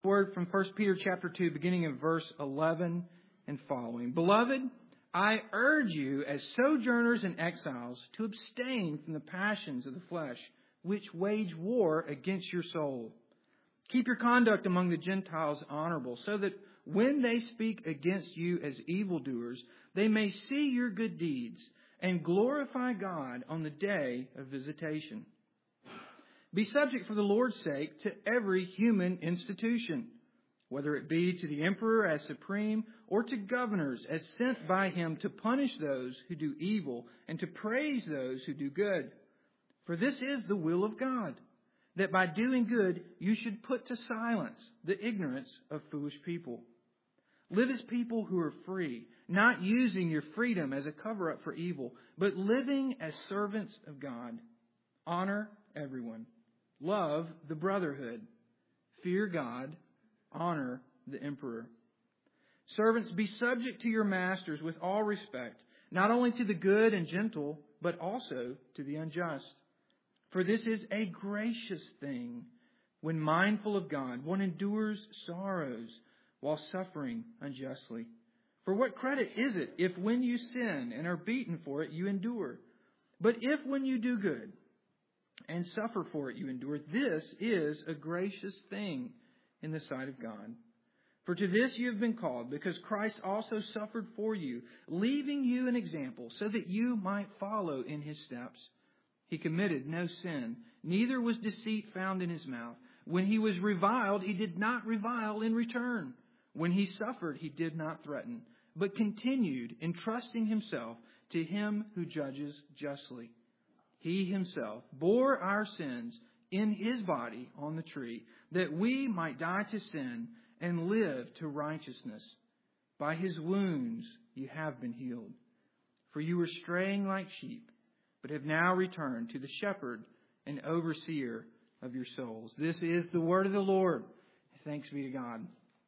Word from 1 Peter chapter 2, beginning in verse 11 and following. Beloved, I urge you as sojourners and exiles to abstain from the passions of the flesh, which wage war against your soul. Keep your conduct among the Gentiles honorable, so that when they speak against you as evildoers, they may see your good deeds and glorify God on the day of visitation. Be subject for the Lord's sake to every human institution, whether it be to the emperor as supreme or to governors as sent by him to punish those who do evil and to praise those who do good. For this is the will of God, that by doing good you should put to silence the ignorance of foolish people. Live as people who are free, not using your freedom as a cover-up for evil, but living as servants of God. Honor everyone. Love the brotherhood. Fear God. Honor the emperor. Servants, be subject to your masters with all respect, not only to the good and gentle, but also to the unjust. For this is a gracious thing. When mindful of God, one endures sorrows while suffering unjustly. For what credit is it if when you sin and are beaten for it, you endure? But if when you do good and suffer for it, you endure, this is a gracious thing in the sight of God. For to this you have been called, because Christ also suffered for you, leaving you an example, so that you might follow in his steps. He committed no sin, neither was deceit found in his mouth. When he was reviled, he did not revile in return. When he suffered, he did not threaten, but continued entrusting himself to him who judges justly. He himself bore our sins in his body on the tree, that we might die to sin and live to righteousness. By his wounds you have been healed. For you were straying like sheep, but have now returned to the shepherd and overseer of your souls. This is the word of the Lord. Thanks be to God.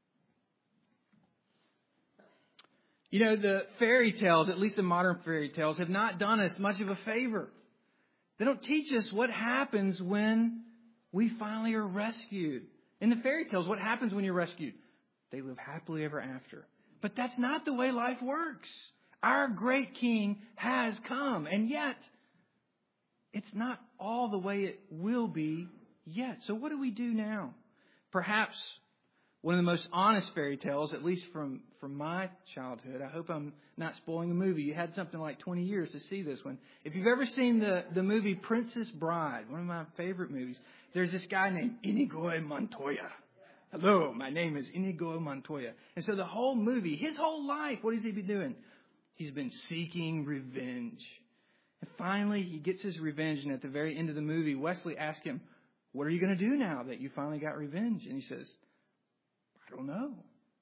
You know, the fairy tales, at least the modern fairy tales, have not done us much of a favor. They don't teach us what happens when we finally are rescued. In the fairy tales, what happens when you're rescued? They live happily ever after. But that's not the way life works. Our great King has come, and yet it's not all the way it will be yet. So what do we do now? Perhaps one of the most honest fairy tales, at least from my childhood. I hope I'm not spoiling a movie. You had something like 20 years to see this one. If you've ever seen the movie Princess Bride, one of my favorite movies, there's this guy named Inigo Montoya. Hello, my name is Inigo Montoya. And so the whole movie, his whole life, what has he been doing? He's been seeking revenge. And finally, he gets his revenge. And at the very end of the movie, Wesley asks him, what are you going to do now that you finally got revenge? And he says, I don't know.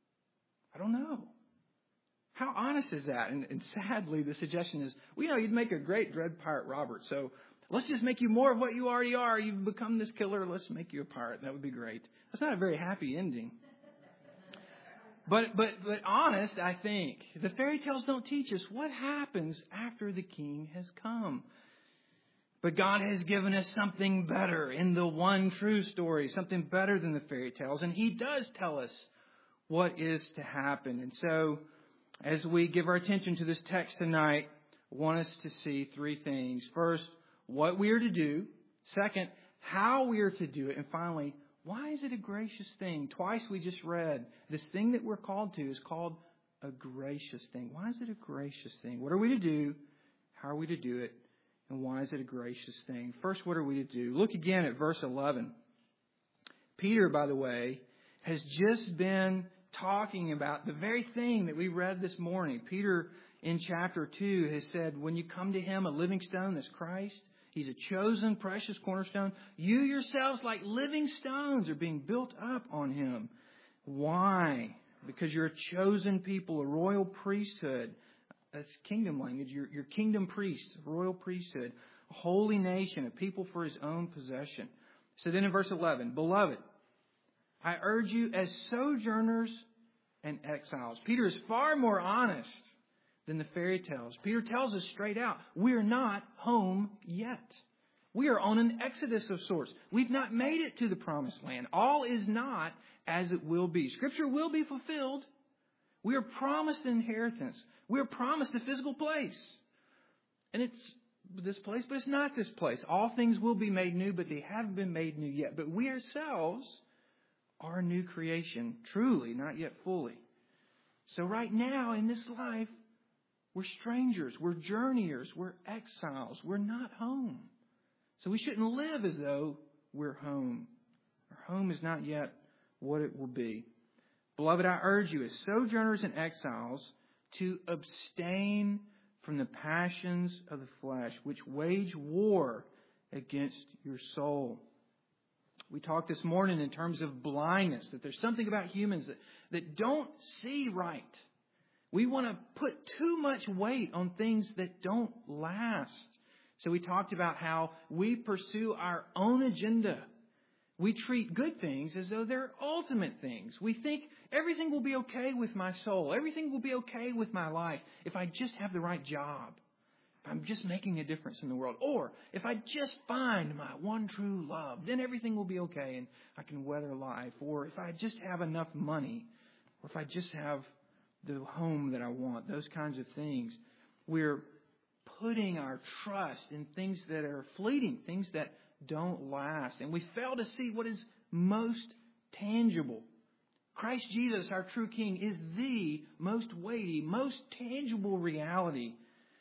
How honest is that? And sadly, the suggestion is, well, you'd make a great Dread Pirate Robert. So let's just make you more of what you already are. You've become this killer. Let's make you a pirate. That would be great. That's not a very happy ending. But honest, I think. The fairy tales don't teach us what happens after the king has come. But God has given us something better in the one true story, something better than the fairy tales. And he does tell us what is to happen. And so, as we give our attention to this text tonight, I want us to see three things. First, what we are to do. Second, how we are to do it. And finally, why is it a gracious thing? Twice we just read, this thing that we're called to is called a gracious thing. Why is it a gracious thing? What are we to do? How are we to do it? And why is it a gracious thing? First, what are we to do? Look again at verse 11. Peter, by the way, has just been talking about the very thing that we read this morning. Peter, in chapter 2, has said, when you come to him, a living stone, that's Christ. He's a chosen, precious cornerstone. You yourselves, like living stones, are being built up on him. Why? Because you're a chosen people, a royal priesthood. That's kingdom language. You're kingdom priests, royal priesthood, a holy nation, a people for his own possession. So then in verse 11, beloved, I urge you as sojourners and exiles. Peter is far more honest than the fairy tales. Peter tells us straight out, we're not home yet. We are on an exodus of sorts. We've not made it to the promised land. All is not as it will be. Scripture will be fulfilled. We are promised an inheritance. We are promised a physical place. And it's this place, but it's not this place. All things will be made new, but they haven't been made new yet. But we ourselves are a new creation, truly, not yet fully. So right now in this life, we're strangers, we're journeyers, we're exiles, we're not home. So we shouldn't live as though we're home. Our home is not yet what it will be. Beloved, I urge you as sojourners and exiles to abstain from the passions of the flesh, which wage war against your soul. We talked this morning in terms of blindness, that there's something about humans that don't see right. We want to put too much weight on things that don't last. So we talked about how we pursue our own agenda. We treat good things as though they're ultimate things. We think everything will be okay with my soul. Everything will be okay with my life if I just have the right job. If I'm just making a difference in the world. Or if I just find my one true love, then everything will be okay and I can weather life. Or if I just have enough money. Or if I just have the home that I want. Those kinds of things. We're putting our trust in things that are fleeting, things that don't last. And we fail to see what is most tangible. Christ Jesus, our true King, is the most weighty, most tangible reality,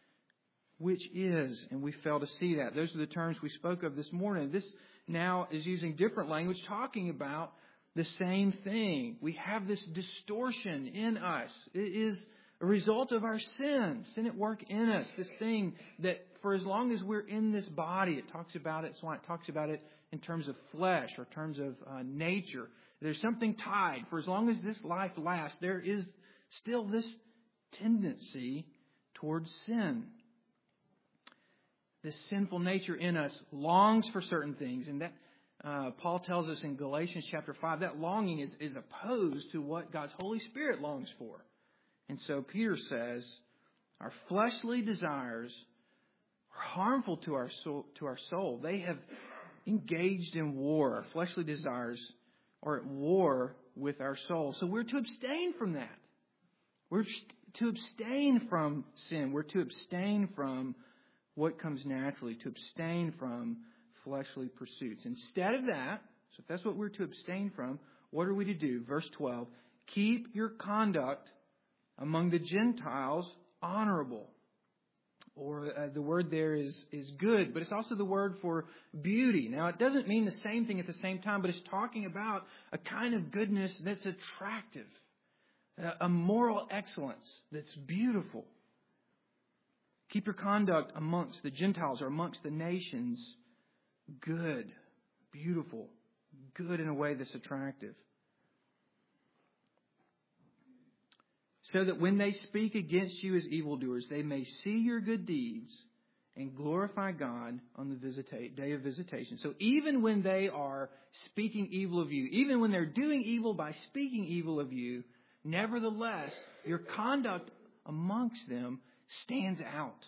which is, and we fail to see that. Those are the terms we spoke of this morning. This now is using different language, talking about the same thing. We have this distortion in us. It is a result of our sin at work in us. This thing that for as long as we're in this body, it talks about it. So it talks about it in terms of flesh or terms of nature. There's something tied. For as long as this life lasts, there is still this tendency towards sin. This sinful nature in us longs for certain things, and that Paul tells us in Galatians chapter 5 that longing is opposed to what God's Holy Spirit longs for. And so Peter says, our fleshly desires are harmful to our soul. They have engaged in war. Our fleshly desires are at war with our soul. So we're to abstain from that. We're to abstain from sin. We're to abstain from what comes naturally, to abstain from fleshly pursuits. Instead of that, so if that's what we're to abstain from, what are we to do? Verse 12, keep your conduct among the Gentiles honorable. Or the word there is good, but it's also the word for beauty. Now, it doesn't mean the same thing at the same time, but it's talking about a kind of goodness that's attractive, a moral excellence that's beautiful. Keep your conduct amongst the Gentiles or amongst the nations good, beautiful, good in a way that's attractive. So that when they speak against you as evildoers, they may see your good deeds and glorify God on the day of visitation. So even when they are speaking evil of you, even when they're doing evil by speaking evil of you, nevertheless, your conduct amongst them stands out.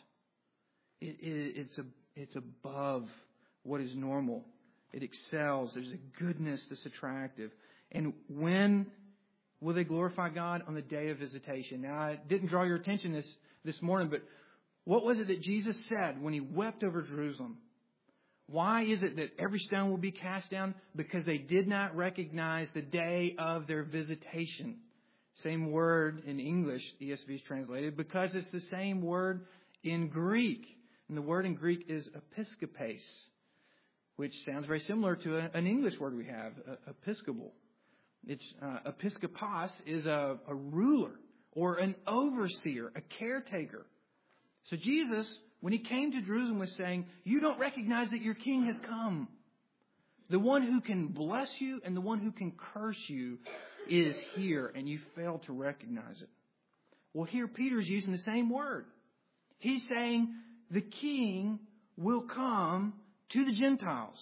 It's above what is normal. It excels. There's a goodness that's attractive. And when will they glorify God? On the day of visitation. Now, I didn't draw your attention this morning, but what was it that Jesus said when He wept over Jerusalem? Why is it that every stone will be cast down? Because they did not recognize the day of their visitation. Same word in English, ESV is translated, because it's the same word in Greek. And the word in Greek is episkopes, which sounds very similar to an English word we have, episcopal. It's episkopos is a ruler or an overseer, a caretaker. So Jesus, when He came to Jerusalem, was saying, you don't recognize that your King has come. The one who can bless you and the one who can curse you is here, and you fail to recognize it. Well, here Peter's using the same word. He's saying the King will come to the Gentiles.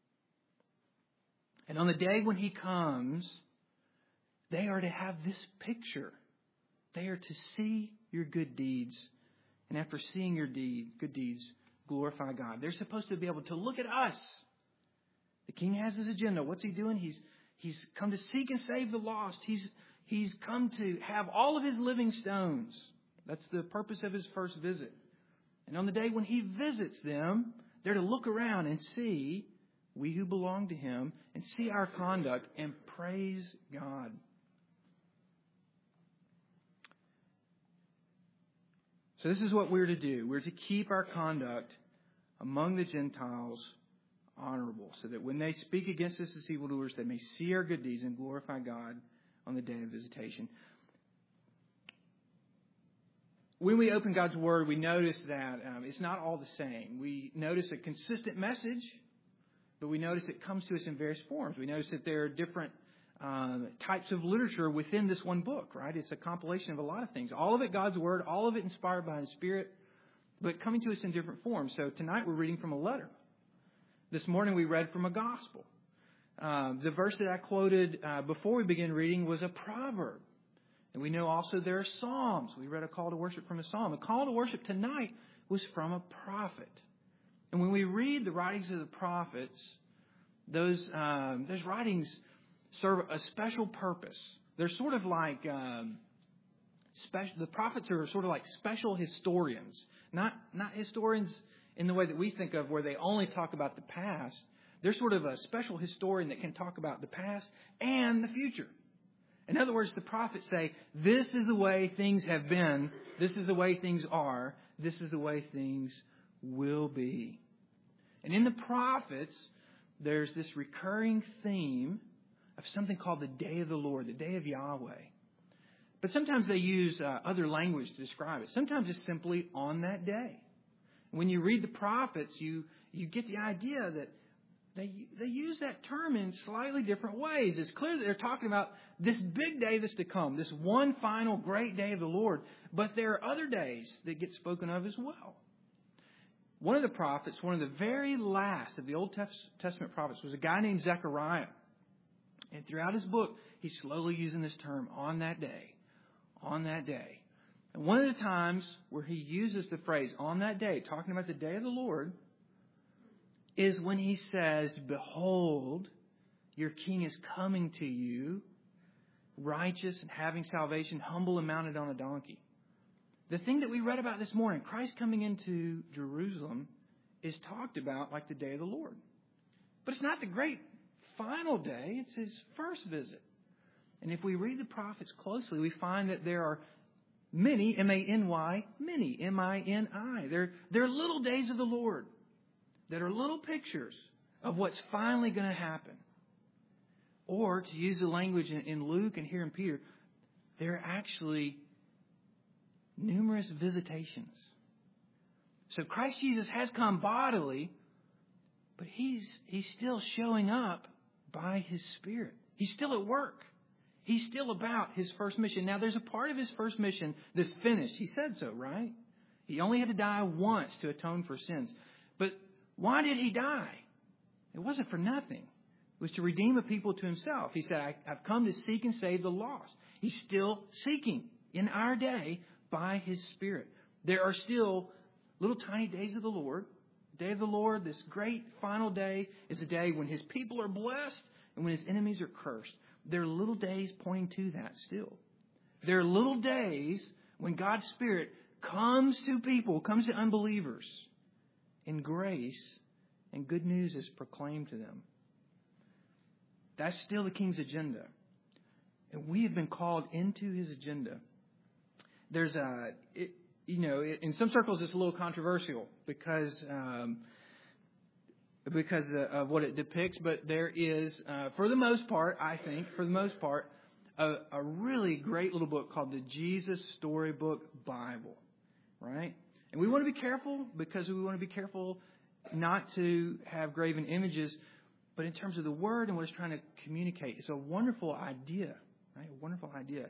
And on the day when He comes, they are to have this picture. They are to see your good deeds. And after seeing your good deeds, glorify God. They're supposed to be able to look at us. The king has his agenda. What's he doing? He's come to seek and save the lost. He's come to have all of his living stones. That's the purpose of his first visit. And on the day when he visits them, they're to look around and see we who belong to him and see our conduct and praise God. So this is what we're to do. We're to keep our conduct among the Gentiles honorable, so that when they speak against us as evildoers, they may see our good deeds and glorify God on the day of visitation. When we open God's Word, we notice that it's not all the same. We notice a consistent message, but we notice it comes to us in various forms. We notice that there are different types of literature within this one book, right? It's a compilation of a lot of things. All of it God's Word, all of it inspired by His Spirit, but coming to us in different forms. So tonight we're reading from a letter. This morning we read from a gospel. The verse that I quoted before we began reading was a proverb. And we know also there are psalms. We read a call to worship from a psalm. A call to worship tonight was from a prophet. And when we read the writings of the prophets, those writings serve a special purpose. They're sort of like the prophets are sort of like special historians, not historians in the way that we think of, where they only talk about the past. They're sort of a special historian that can talk about the past and the future. In other words, the prophets say, this is the way things have been, this is the way things are, this is the way things will be. And in the prophets, there's this recurring theme of something called the day of the Lord, the day of Yahweh. But sometimes they use other language to describe it. Sometimes it's simply on that day. When you read the prophets, you get the idea that they use that term in slightly different ways. It's clear that they're talking about this big day that's to come, this one final great day of the Lord. But there are other days that get spoken of as well. One of the prophets, one of the very last of the Old Testament prophets, was a guy named Zechariah. And throughout his book, he's slowly using this term, on that day, on that day. And one of the times where he uses the phrase, on that day, talking about the day of the Lord, is when he says, behold, your king is coming to you, righteous and having salvation, humble and mounted on a donkey. The thing that we read about this morning, Christ coming into Jerusalem, is talked about like the day of the Lord. But it's not the great final day. It's his first visit. And if we read the prophets closely, we find that there are many, M-A-N-Y, many, M-I-N-I. They're little days of the Lord that are little pictures of what's finally going to happen. Or, to use the language in Luke and here in Peter, they're actually numerous visitations. So Christ Jesus has come bodily, but He's still showing up by His Spirit. He's still at work. He's still about His first mission. Now, there's a part of His first mission that's finished. He said so, right? He only had to die once to atone for sins. But why did He die? It wasn't for nothing. It was to redeem a people to Himself. He said, I've come to seek and save the lost. He's still seeking in our day by His Spirit. There are still little tiny days of the Lord. The day of the Lord, this great final day, is a day when His people are blessed and when His enemies are cursed. There are little days pointing to that still. There are little days when God's Spirit comes to people, comes to unbelievers in grace, and good news is proclaimed to them. That's still the King's agenda. And we have been called into His agenda. There's in some circles it's a little controversial because of what it depicts, but there is, for the most part, a really great little book called the Jesus Storybook Bible, right? And we want to be careful because we want to be careful not to have graven images, but in terms of the Word and what it's trying to communicate, it's a wonderful idea, right? A wonderful idea.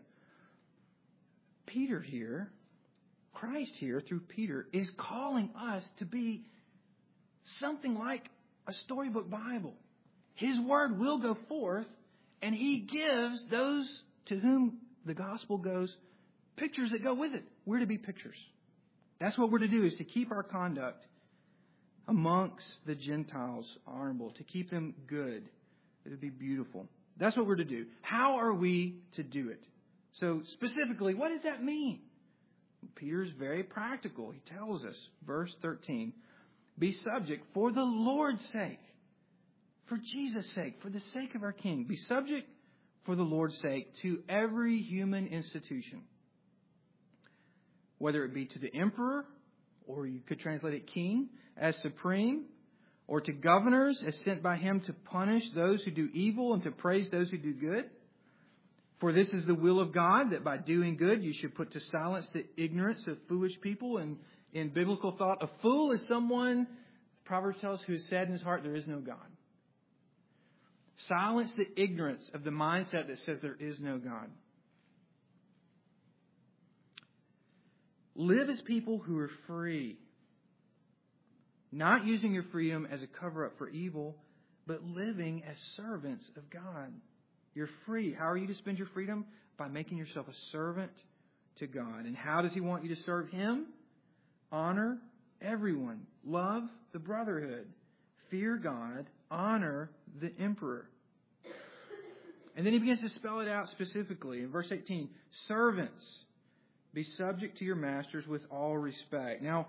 Peter here, Christ here through Peter, is calling us to be something like a storybook Bible. His Word will go forth, and He gives those to whom the gospel goes pictures that go with it. We're to be pictures. That's what we're to do, is to keep our conduct amongst the Gentiles honorable, to keep them good. It would be beautiful. That's what we're to do. How are we to do it? So specifically, what does that mean? Peter's very practical. He tells us, verse 13, be subject for the Lord's sake, for Jesus' sake, for the sake of our King. Be subject for the Lord's sake to every human institution, whether it be to the emperor, or you could translate it king, as supreme, or to governors as sent by him to punish those who do evil and to praise those who do good. For this is the will of God, that by doing good you should put to silence the ignorance of foolish people. And in biblical thought, a fool is someone, Proverbs tells us, who has said in his heart, there is no God. Silence the ignorance of the mindset that says there is no God. Live as people who are free, not using your freedom as a cover-up for evil, but living as servants of God. You're free. How are you to spend your freedom? By making yourself a servant to God. And how does He want you to serve Him? Honor everyone. Love the brotherhood. Fear God. Honor the emperor. And then he begins to spell it out specifically. In verse 18, servants, be subject to your masters with all respect. Now,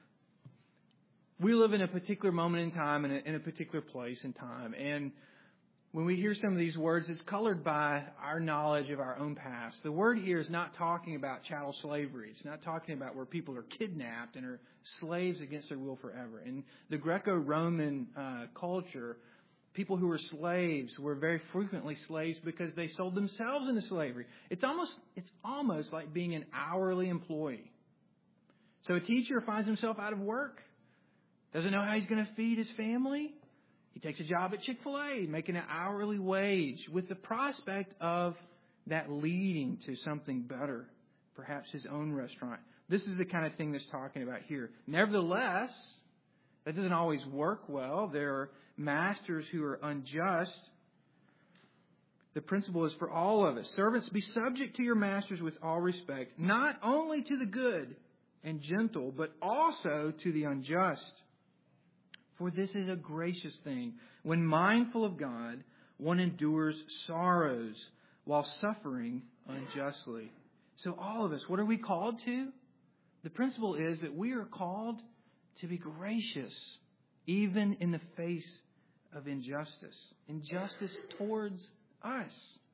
we live in a particular moment in time, in a particular place in time. And when we hear some of these words, it's colored by our knowledge of our own past. The word here is not talking about chattel slavery. It's not talking about where people are kidnapped and are slaves against their will forever. In the Greco-Roman culture, people who were slaves were very frequently slaves because they sold themselves into slavery. It's almost like being an hourly employee. So a teacher finds himself out of work, doesn't know how he's going to feed his family. He takes a job at Chick-fil-A, making an hourly wage, with the prospect of that leading to something better, perhaps his own restaurant. This is the kind of thing that's talking about here. Nevertheless, that doesn't always work well. There are masters who are unjust. The principle is for all of us. Servants, be subject to your masters with all respect, not only to the good and gentle, but also to the unjust. For this is a gracious thing. When mindful of God, one endures sorrows while suffering unjustly. So all of us, what are we called to? The principle is that we are called to be gracious, even in the face of injustice. Injustice towards us.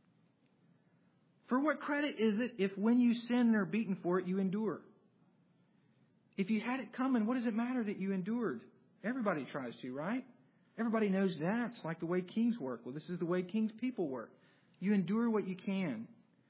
For what credit is it if when you sin and are beaten for it, you endure? If you had it coming, what does it matter that you endured? Everybody tries to, right? Everybody knows that. It's like the way kings work. Well, this is the way king's people work. You endure what you can.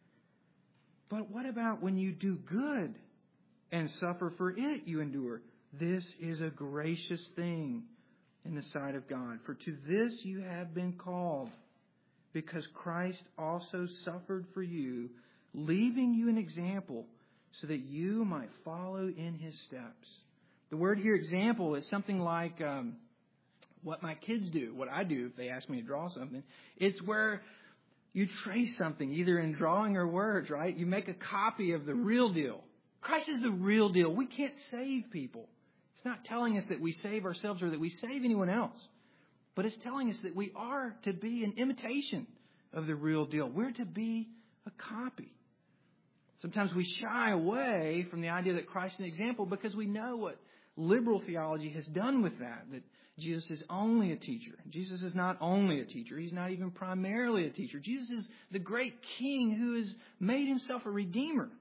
But what about when you do good and suffer for it, you endure? This is a gracious thing in the sight of God. For to this you have been called, because Christ also suffered for you, leaving you an example so that you might follow in His steps. The word here, example, is something like what my kids do, what I do if they ask me to draw something. It's where you trace something, either in drawing or words, right? You make a copy of the real deal. Christ is the real deal. We can't save people. It's not telling us that we save ourselves or that we save anyone else. But it's telling us that we are to be an imitation of the real deal. We're to be a copy. Sometimes we shy away from the idea that Christ is an example because we know what liberal theology has done with that Jesus is only a teacher. Jesus is not only a teacher. He's not even primarily a teacher. Jesus is the great King who has made Himself a redeemer.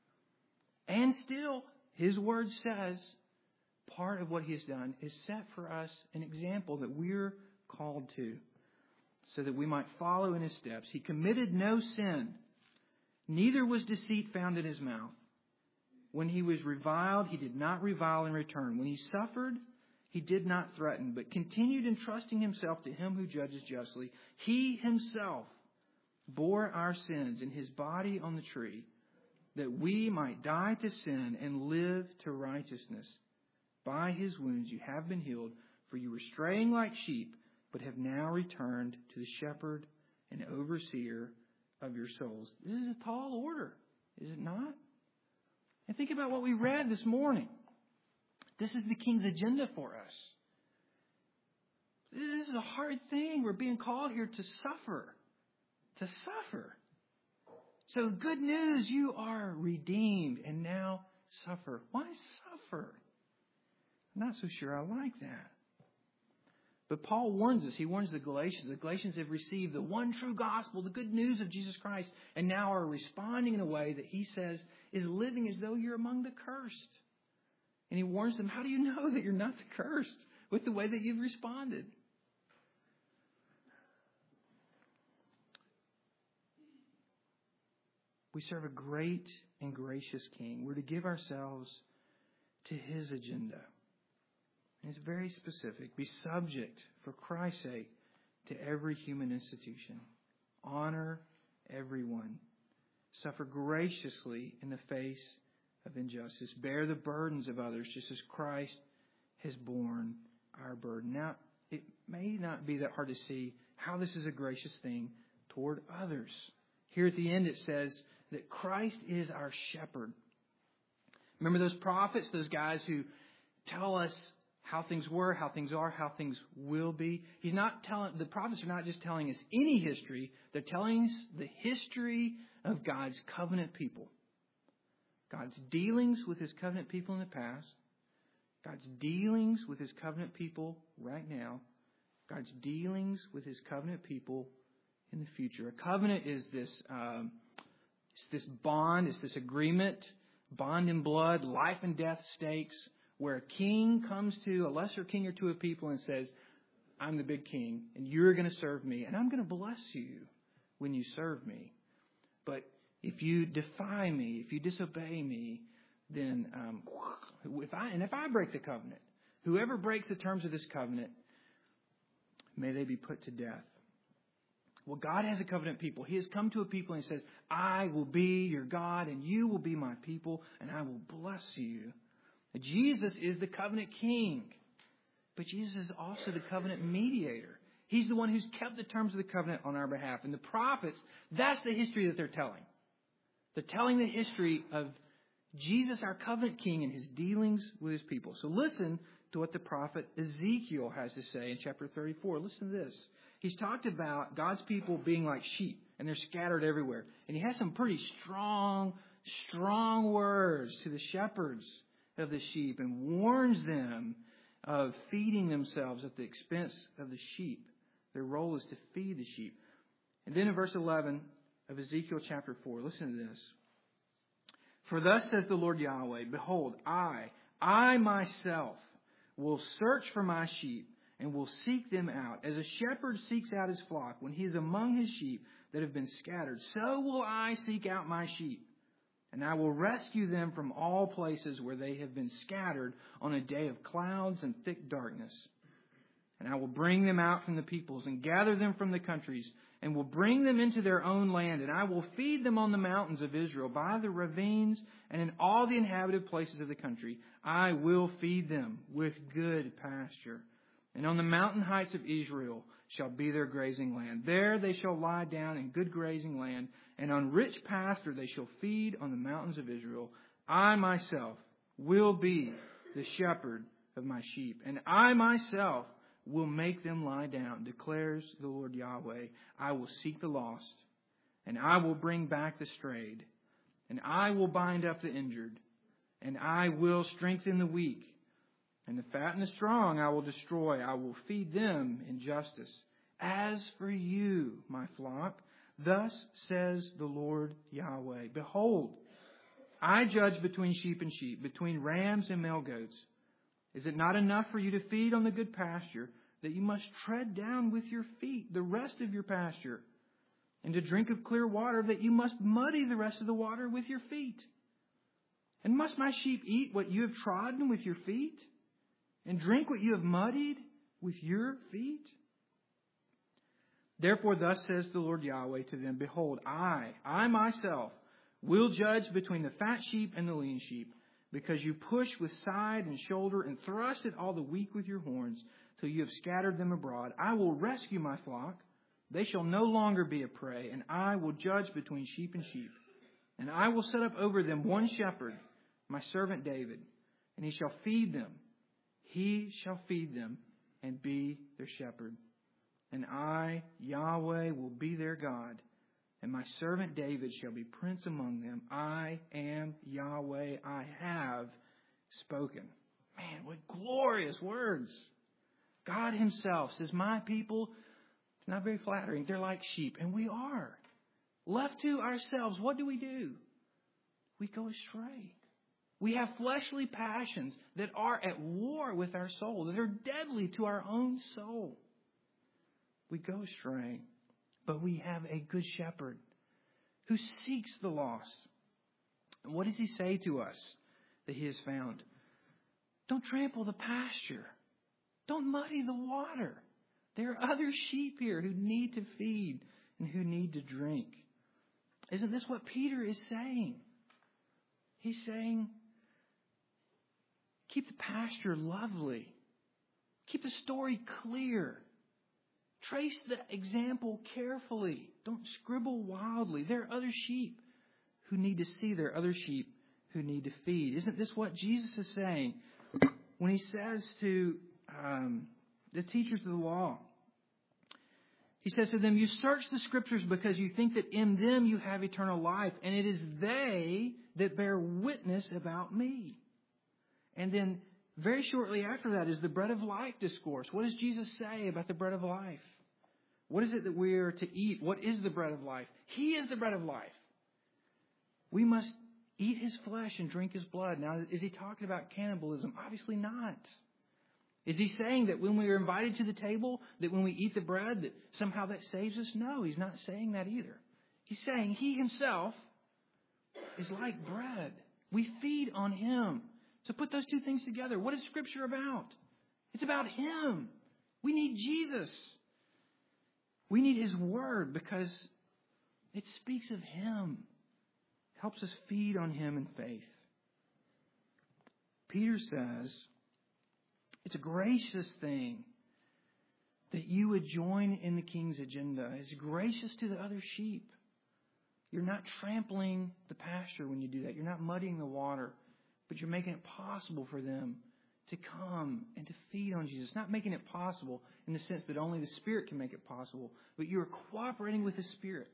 And still, His word says, part of what He has done is set for us an example that we're called to, so that we might follow in His steps. He committed no sin, neither was deceit found in His mouth. When He was reviled, He did not revile in return. When He suffered, He did not threaten, but continued entrusting Himself to Him who judges justly. He Himself bore our sins in His body on the tree, that we might die to sin and live to righteousness. By His wounds you have been healed, for you were straying like sheep, but have now returned to the shepherd and overseer of your souls. This is a tall order, is it not? And think about what we read this morning. This is the King's agenda for us. This is a hard thing. We're being called here to suffer. To suffer. So good news, you are redeemed and now suffer. Why suffer? I'm not so sure I like that. But Paul warns us. He warns the Galatians. The Galatians have received the one true gospel, the good news of Jesus Christ, and now are responding in a way that he says is living as though you're among the cursed. And he warns them, how do you know that you're not the cursed with the way that you've responded? We serve a great and gracious King. We're to give ourselves to His agenda. And it's very specific. Be subject, for Christ's sake, to every human institution. Honor everyone. Suffer graciously in the face of injustice. Bear the burdens of others, just as Christ has borne our burden. Now, it may not be that hard to see how this is a gracious thing toward others. Here at the end it says that Christ is our shepherd. Remember those prophets, those guys who tell us how things were, how things are, how things will be. The prophets are not just telling us any history. They're telling us the history of God's covenant people. God's dealings with His covenant people in the past. God's dealings with His covenant people right now. God's dealings with His covenant people in the future. A covenant is this bond, it's this agreement, bond in blood, life and death stakes, where a king comes to a lesser king or to a people and says, I'm the big king, and you're going to serve me, and I'm going to bless you when you serve me. But if you defy me, if you disobey me, then if I break the covenant, whoever breaks the terms of this covenant, may they be put to death. Well, God has a covenant people. He has come to a people and He says, I will be your God, and you will be my people, and I will bless you. Jesus is the covenant king, but Jesus is also the covenant mediator. He's the one who's kept the terms of the covenant on our behalf. And the prophets, that's the history that they're telling. They're telling the history of Jesus, our covenant king, and His dealings with His people. So listen to what the prophet Ezekiel has to say in chapter 34. Listen to this. He's talked about God's people being like sheep, and they're scattered everywhere. And he has some pretty strong words to the shepherds of the sheep and warns them of feeding themselves at the expense of the sheep. Their role is to feed the sheep. And then in verse 11 of Ezekiel chapter 4, listen to this. For thus says the Lord Yahweh, behold, I myself will search for my sheep and will seek them out. As a shepherd seeks out his flock when he is among his sheep that have been scattered, so will I seek out my sheep. And I will rescue them from all places where they have been scattered on a day of clouds and thick darkness. And I will bring them out from the peoples and gather them from the countries and will bring them into their own land. And I will feed them on the mountains of Israel, by the ravines, and in all the inhabited places of the country. I will feed them with good pasture. And on the mountain heights of Israel shall be their grazing land. There they shall lie down in good grazing land, and on rich pasture they shall feed on the mountains of Israel. I myself will be the shepherd of my sheep, and I myself will make them lie down, declares the Lord Yahweh. I will seek the lost, and I will bring back the strayed, and I will bind up the injured, and I will strengthen the weak. And the fat and the strong I will destroy. I will feed them in justice. As for you, my flock, thus says the Lord Yahweh, behold, I judge between sheep and sheep, between rams and male goats. Is it not enough for you to feed on the good pasture, that you must tread down with your feet the rest of your pasture, and to drink of clear water, that you must muddy the rest of the water with your feet? And must my sheep eat what you have trodden with your feet, and drink what you have muddied with your feet? Therefore, thus says the Lord Yahweh to them, behold, I myself will judge between the fat sheep and the lean sheep, because you push with side and shoulder and thrust at all the weak with your horns, till you have scattered them abroad. I will rescue my flock. They shall no longer be a prey, and I will judge between sheep and sheep. And I will set up over them one shepherd, my servant David, and he shall feed them. He shall feed them and be their shepherd. And I, Yahweh, will be their God, and my servant David shall be prince among them. I am Yahweh, I have spoken. Man, what glorious words. God himself says, my people, it's not very flattering, they're like sheep, and we are. Left to ourselves, what do? We go astray. We have fleshly passions that are at war with our soul, that are deadly to our own soul. We go astray, but we have a good shepherd who seeks the lost. And what does he say to us that he has found? Don't trample the pasture. Don't muddy the water. There are other sheep here who need to feed and who need to drink. Isn't this what Peter is saying? He's saying, keep the pasture lovely. Keep the story clear. Trace the example carefully. Don't scribble wildly. There are other sheep who need to see. There are other sheep who need to feed. Isn't this what Jesus is saying when he says to the teachers of the law? He says to them, you search the Scriptures because you think that in them you have eternal life, and it is they that bear witness about me. And then very shortly after that is the bread of life discourse. What does Jesus say about the bread of life? What is it that we are to eat? What is the bread of life? He is the bread of life. We must eat his flesh and drink his blood. Now, is he talking about cannibalism? Obviously not. Is he saying that when we are invited to the table, that when we eat the bread, that somehow that saves us? No, he's not saying that either. He's saying he himself is like bread. We feed on him. So put those two things together. What is Scripture about? It's about him. We need Jesus. We need his word because it speaks of him. It helps us feed on him in faith. Peter says, it's a gracious thing that you would join in the king's agenda. It's gracious to the other sheep. You're not trampling the pasture when you do that. You're not muddying the water, but you're making it possible for them to come and to feed on Jesus. Not making it possible in the sense that only the Spirit can make it possible, but you are cooperating with the Spirit.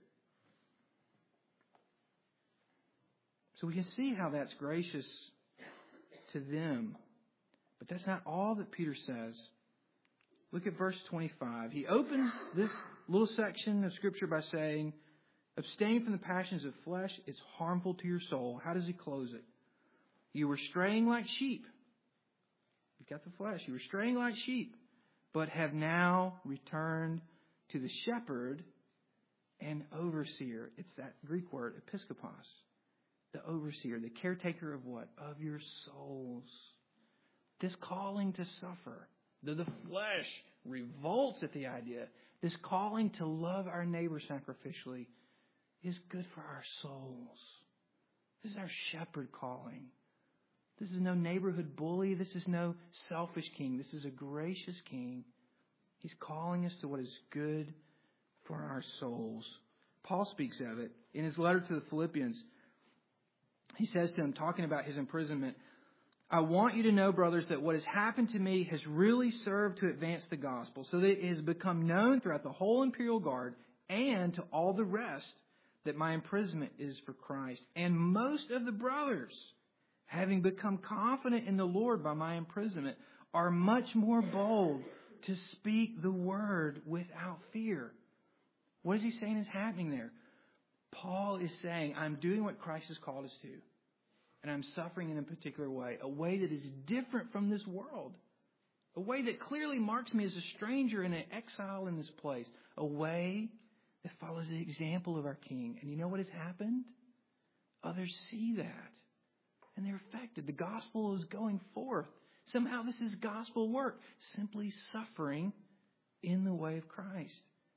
So we can see how that's gracious to them. But that's not all that Peter says. Look at verse 25. He opens this little section of Scripture by saying, abstain from the passions of flesh. It's harmful to your soul. How does he close it? You were straying like sheep. You've got the flesh. You were straying like sheep, but have now returned to the shepherd and overseer. It's that Greek word, episkopos. The overseer, the caretaker of what? Of your souls. This calling to suffer, though the flesh revolts at the idea, this calling to love our neighbor sacrificially is good for our souls. This is our shepherd calling. This is no neighborhood bully. This is no selfish king. This is a gracious king. He's calling us to what is good for our souls. Paul speaks of it in his letter to the Philippians. He says to them, talking about his imprisonment, I want you to know, brothers, that what has happened to me has really served to advance the gospel, so that it has become known throughout the whole imperial guard and to all the rest that my imprisonment is for Christ. And most of the brothers, having become confident in the Lord by my imprisonment, are much more bold to speak the word without fear. What is he saying is happening there? Paul is saying, I'm doing what Christ has called us to. And I'm suffering in a particular way, a way that is different from this world. A way that clearly marks me as a stranger and an exile in this place. A way that follows the example of our King. And you know what has happened? Others see that. And they're affected. The gospel is going forth. Somehow this is gospel work. Simply suffering in the way of Christ.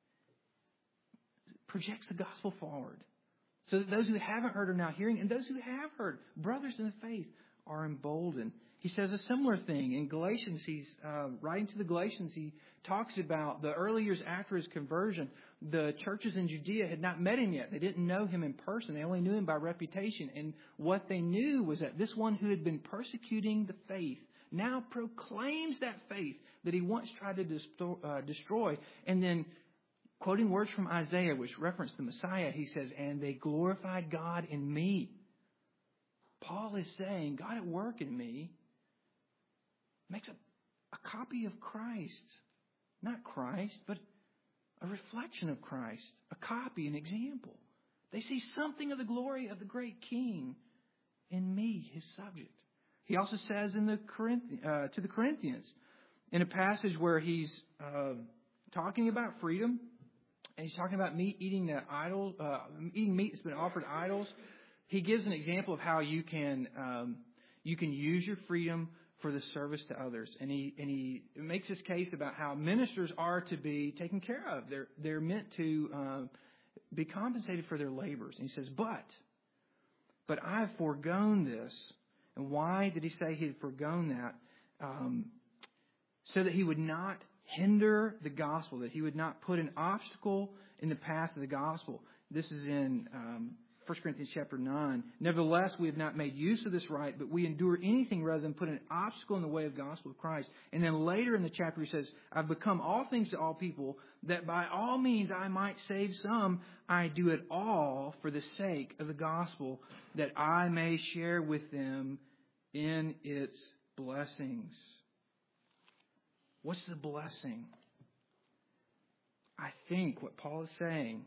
Projects the gospel forward. So that those who haven't heard are now hearing, and those who have heard, brothers in the faith, are emboldened. He says a similar thing in Galatians. He's writing to the Galatians. He talks about the early years after his conversion. The churches in Judea had not met him yet. They didn't know him in person. They only knew him by reputation. And what they knew was that this one who had been persecuting the faith, now proclaims that faith that he once tried to destroy. And then, quoting words from Isaiah, which reference the Messiah, he says, and they glorified God in me. Paul is saying, God at work in me makes a copy of Christ. Not Christ, but a reflection of Christ. A copy, an example. They see something of the glory of the great King in me, his subject. He also says to the Corinthians, in a passage where he's talking about freedom, and he's talking about eating meat that's been offered to idols. He gives an example of how you can use your freedom for the service to others, and he makes this case about how ministers are to be taken care of. They're meant to be compensated for their labors. And he says, but I've foregone this. And why did he say he had foregone that? So that he would not hinder the gospel, that he would not put an obstacle in the path of the gospel. This is in 1 Corinthians chapter 9. Nevertheless, we have not made use of this right, but we endure anything rather than put an obstacle in the way of the gospel of Christ. And then later in the chapter he says, I've become all things to all people, that by all means I might save some. I do it all for the sake of the gospel, that I may share with them in its blessings. What's the blessing? I think what Paul is saying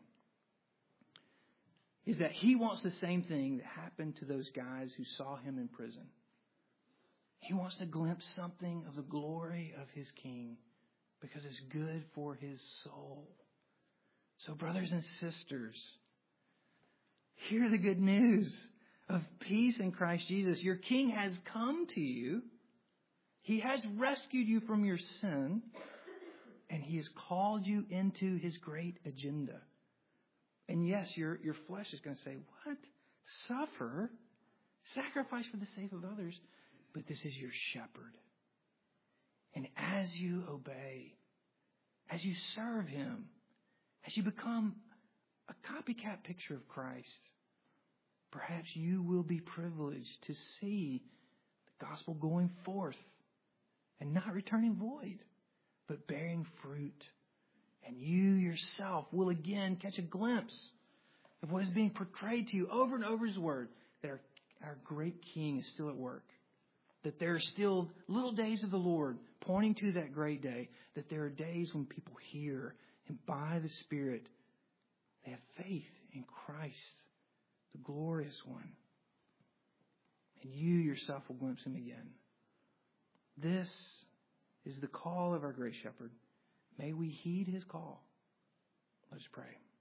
is that he wants the same thing that happened to those guys who saw him in prison. He wants to glimpse something of the glory of his King because it's good for his soul. So, brothers and sisters, hear the good news of peace in Christ Jesus. Your King has come to you. He has rescued you from your sin, and he has called you into his great agenda. And yes, your flesh is going to say, what? Suffer? Sacrifice for the sake of others? But this is your shepherd. And as you obey, as you serve him, as you become a copycat picture of Christ, perhaps you will be privileged to see the gospel going forth and not returning void, but bearing fruit. And you yourself will again catch a glimpse of what is being portrayed to you over and over his word, that our great King is still at work. That there are still little days of the Lord pointing to that great day. That there are days when people hear, and by the Spirit they have faith in Christ, the glorious one. And you yourself will glimpse him again. This is the call of our great shepherd. May we heed his call. Let us pray.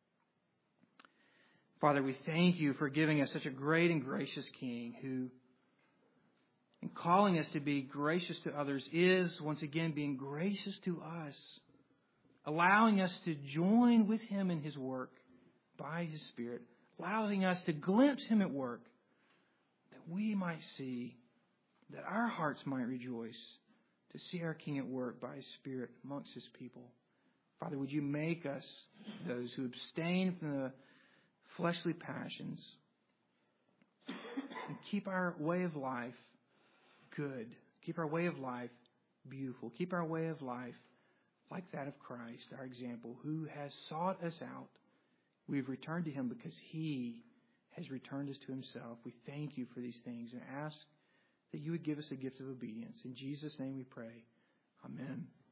Father, we thank you for giving us such a great and gracious King who, in calling us to be gracious to others, is once again being gracious to us, allowing us to join with him in his work by his Spirit, allowing us to glimpse him at work, that we might see, that our hearts might rejoice, to see our King at work by his Spirit amongst his people. Father, would you make us those who abstain from the fleshly passions and keep our way of life good. Keep our way of life beautiful. Keep our way of life like that of Christ, our example, who has sought us out. We've returned to him because he has returned us to himself. We thank you for these things and ask that you would give us a gift of obedience. In Jesus' name we pray. Amen.